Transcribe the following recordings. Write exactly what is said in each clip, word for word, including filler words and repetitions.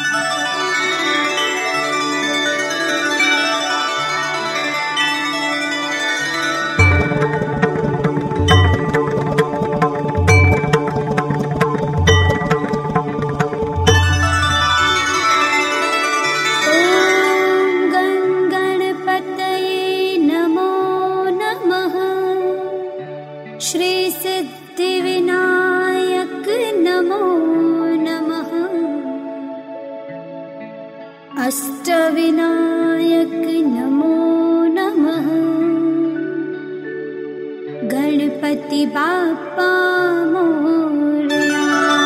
अष्टविनायक नमो नमः। गणपति बाप्पा मोरया।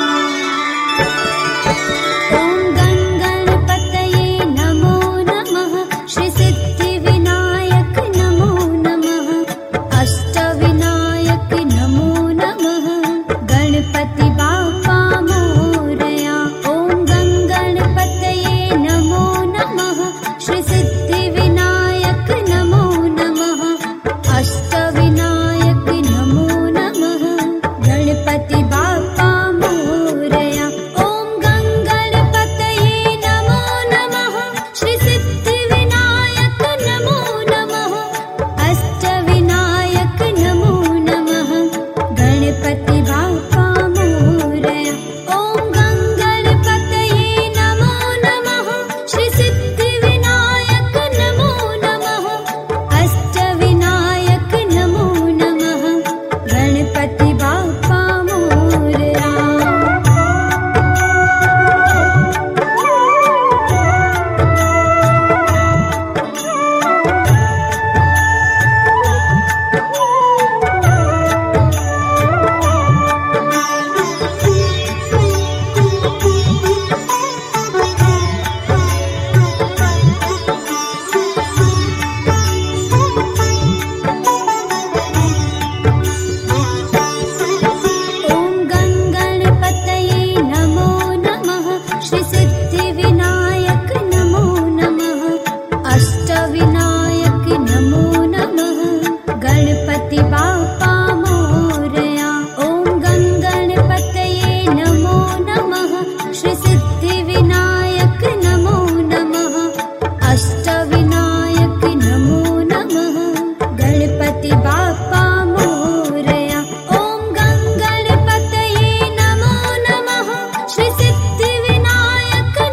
ओम गण गणपतये नमो नमः। श्री सिद्धिविनायक नमो नमः। अष्टविनायक नमो नमः। गणपति बाप्पा मोरया। ओम गण गणपतये नमो नमः। श्री सिद्धिविनायक नमो नमः। अष्टविनायक नमो नमः। गणपति बाप्पा मोरया। ओम गण गणपतये नमो नमः। श्री सिद्धिविनायक नमो नमः। अष्टविनायक नमो नमः। गणपति बाप्पा मोरया। ओम गण गणपतये नमो नमः। श्री सिद्धिविनायक नमो नमः। अष्टविनायक नमो नमः। गणपति बाप्पा मोरया। ओम गण गणपतये नमो नमः। श्री सिद्धिविनायक नमो नमः। अष्टविनायक नमो नमः। गणपति बाप्पा मोरया। ओम गण गणपतये नमो नमः। श्री सिद्धिविनायक नमो नमः। अष्टविनायक नमो नमः। गणपति बाप्पा मोरया। ओम गण गणपतये नमो नमः। श्री सिद्धिविनायक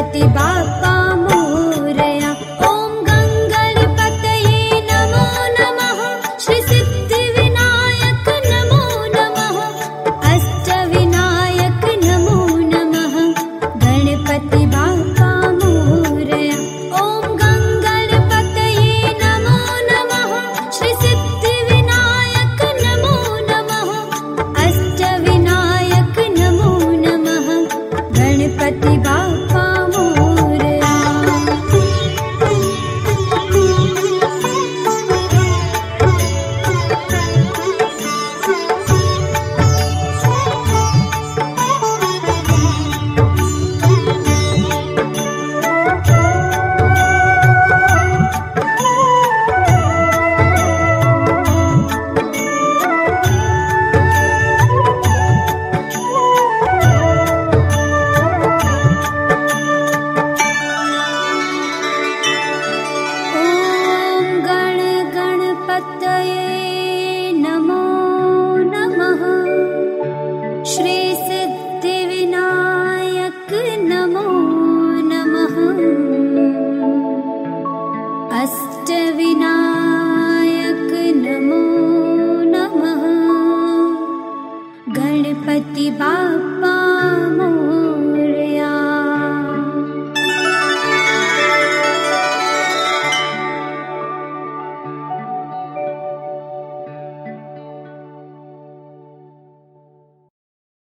गणपति बाप्पा